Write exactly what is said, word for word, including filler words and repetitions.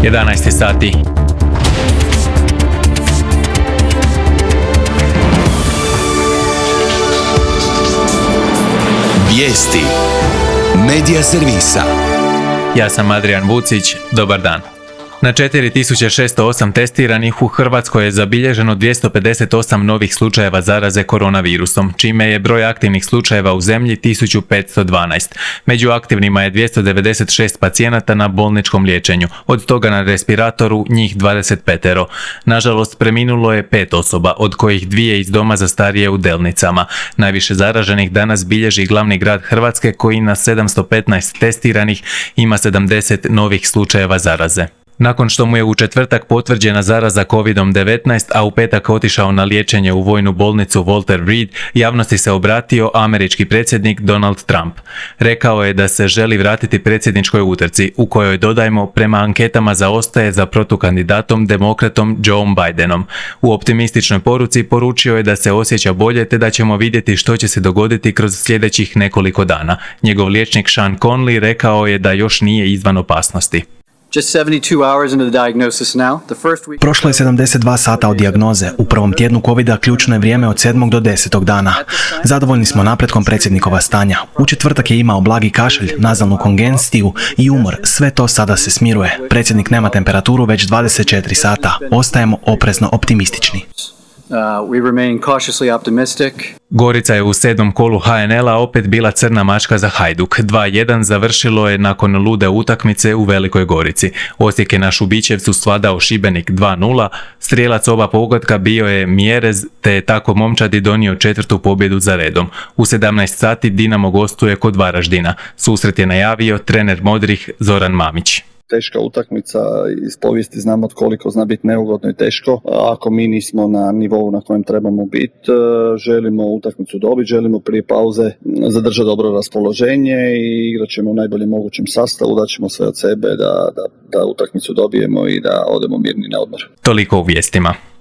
jedanaest sati. Vijesti Medija servisa. Ja sam Adrian Vucić, dobar dan. Na četiri tisuće šesto osam testiranih u Hrvatskoj je zabilježeno dvjesto pedeset osam novih slučajeva zaraze koronavirusom, čime je broj aktivnih slučajeva u zemlji tisuću petsto dvanaest. Među aktivnima je dvjesto devedeset šest pacijenata na bolničkom liječenju, od toga na respiratoru njih dvadeset pet. Nažalost, preminulo je pet osoba, od kojih dvije iz doma za starije u Delnicama. Najviše zaraženih danas bilježi glavni grad Hrvatske koji na sedamsto petnaest testiranih ima sedamdeset novih slučajeva zaraze. Nakon što mu je u četvrtak potvrđena zaraza kovid devetnaest, a u petak otišao na liječenje u vojnu bolnicu Walter Reed, javnosti se obratio američki predsjednik Donald Trump. Rekao je da se želi vratiti predsjedničkoj utrci, u kojoj, dodajmo, prema anketama zaostaje za protukandidatom demokratom Joe Bidenom. U optimističnoj poruci poručio je da se osjeća bolje te da ćemo vidjeti što će se dogoditi kroz sljedećih nekoliko dana. Njegov liječnik Sean Conley rekao je da još nije izvan opasnosti. Prošlo je sedamdeset dva sata od dijagnoze. U prvom tjednu covida ključno je vrijeme od sedmog do desetog dana. Zadovoljni smo napretkom predsjednikova stanja. U četvrtak je imao blagi kašalj, nazalnu kongestiju i umor. Sve to sada se smiruje. Predsjednik nema temperaturu već dvadeset četiri sata. Ostajemo oprezno optimistični. Uh, we remain cautiously optimistic. Gorica je u sedmom kolu ha en el-a opet bila crna mačka za Hajduk. dva jedan završilo je nakon lude utakmice u Velikoj Gorici. Osijek je na Šubićevcu svladao Šibenik dva nula. Strijelac oba pogotka bio je Mjerez, te je tako momčadi donio četvrtu pobjedu za redom. U sedamnaest sati Dinamo gostuje kod Varaždina. Susret je najavio trener Modrih Zoran Mamić. Teška utakmica, iz povijesti znamo koliko zna biti neugodno i teško. Ako mi nismo na nivou na kojem trebamo biti, želimo utakmicu dobiti, želimo prije pauze zadržati dobro raspoloženje i igrat ćemo u najboljem mogućem sastavu, daćemo sve od sebe da, da, da utakmicu dobijemo i da odemo mirni na odmor. Toliko u vijestima.